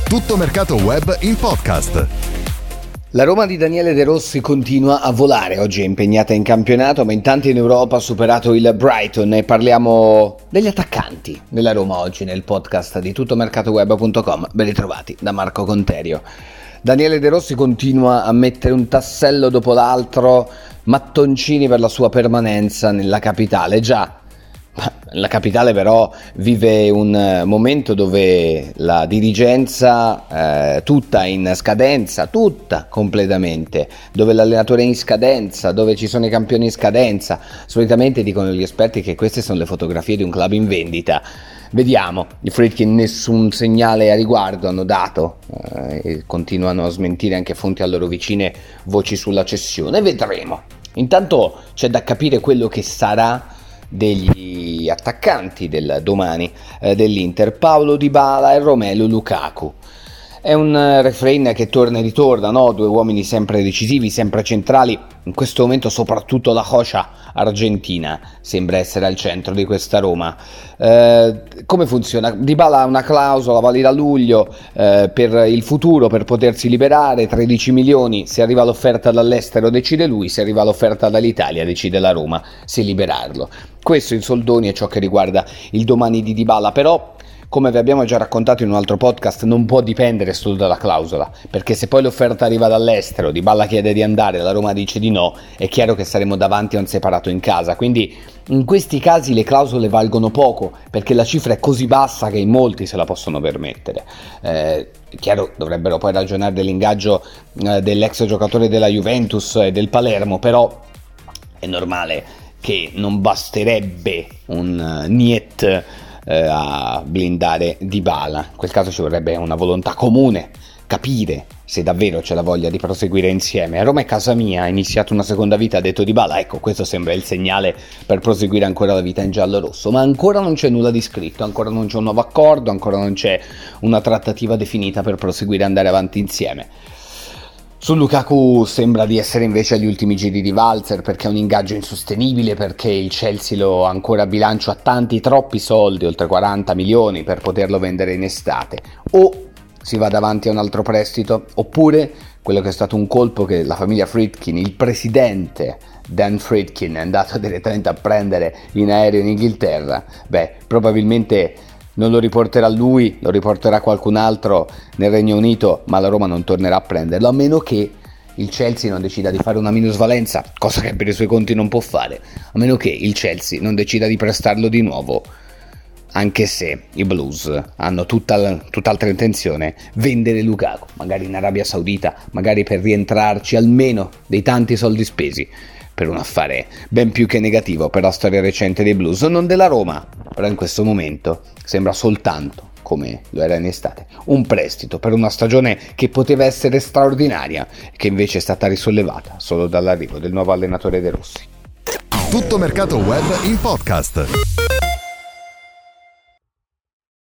Tutto Mercato Web in podcast. La Roma di Daniele De Rossi continua a volare, oggi è impegnata in campionato, ma intanto in Europa ha superato il Brighton e parliamo degli attaccanti della Roma oggi nel podcast di tuttomercatoweb.com. Ben ritrovati da Marco Conterio. Daniele De Rossi continua a mettere un tassello dopo l'altro, mattoncini per la sua permanenza nella capitale. Già, la capitale però vive un momento dove la dirigenza tutta in scadenza, tutta completamente, dove l'allenatore è in scadenza, dove ci sono i campioni in scadenza. Solitamente dicono gli esperti che queste sono le fotografie di un club in vendita. Vediamo, i Friedkin nessun segnale a riguardo hanno dato e continuano a smentire anche fonti a loro vicine voci sulla cessione. Vedremo. Intanto c'è da capire quello che sarà degli attaccanti del domani dell'Inter, Paulo Dybala e Romelu Lukaku. È un refrain che torna e ritorna, no? Due uomini sempre decisivi, sempre centrali. In questo momento soprattutto la Joya argentina sembra essere al centro di questa Roma. Come funziona? Dybala ha una clausola valida a luglio per il futuro, per potersi liberare, 13 milioni, se arriva l'offerta dall'estero decide lui, se arriva l'offerta dall'Italia decide la Roma se liberarlo. Questo in soldoni è ciò che riguarda il domani di Dybala, però come vi abbiamo già raccontato in un altro podcast, non può dipendere solo dalla clausola, perché se poi l'offerta arriva dall'estero, Dybala chiede di andare, la Roma dice di no, è chiaro che saremo davanti a un separato in casa. Quindi in questi casi le clausole valgono poco, perché la cifra è così bassa che in molti se la possono permettere. Chiaro, dovrebbero poi ragionare dell'ingaggio dell'ex giocatore della Juventus e del Palermo, però è normale che non basterebbe un niet a blindare Dybala. In quel caso ci vorrebbe una volontà comune, capire se davvero c'è la voglia di proseguire insieme. A Roma è casa mia, ha iniziato una seconda vita, ha detto Dybala, ecco, questo sembra il segnale per proseguire ancora la vita in giallo-rosso, ma ancora non c'è nulla di scritto, ancora non c'è un nuovo accordo, ancora non c'è una trattativa definita per proseguire e andare avanti insieme. Su Lukaku sembra di essere invece agli ultimi giri di valzer, perché è un ingaggio insostenibile, perché il Chelsea lo ha ancora a bilancio a troppi soldi, oltre 40 milioni, per poterlo vendere in estate. O si va davanti a un altro prestito, oppure quello che è stato un colpo che la famiglia Friedkin, il presidente Dan Friedkin, è andato direttamente a prendere in aereo in Inghilterra. Probabilmente non lo riporterà lui, lo riporterà qualcun altro nel Regno Unito, ma la Roma non tornerà a prenderlo, a meno che il Chelsea non decida di fare una minusvalenza, cosa che per i suoi conti non può fare, a meno che il Chelsea non decida di prestarlo di nuovo, anche se i Blues hanno tutt'altra intenzione, vendere Lukaku, magari in Arabia Saudita, magari per rientrarci almeno dei tanti soldi spesi, per un affare ben più che negativo per la storia recente dei Blues, non della Roma, però in questo momento sembra soltanto, come lo era in estate, un prestito per una stagione che poteva essere straordinaria e che invece è stata risollevata solo dall'arrivo del nuovo allenatore De Rossi. Tutto Mercato Web in podcast.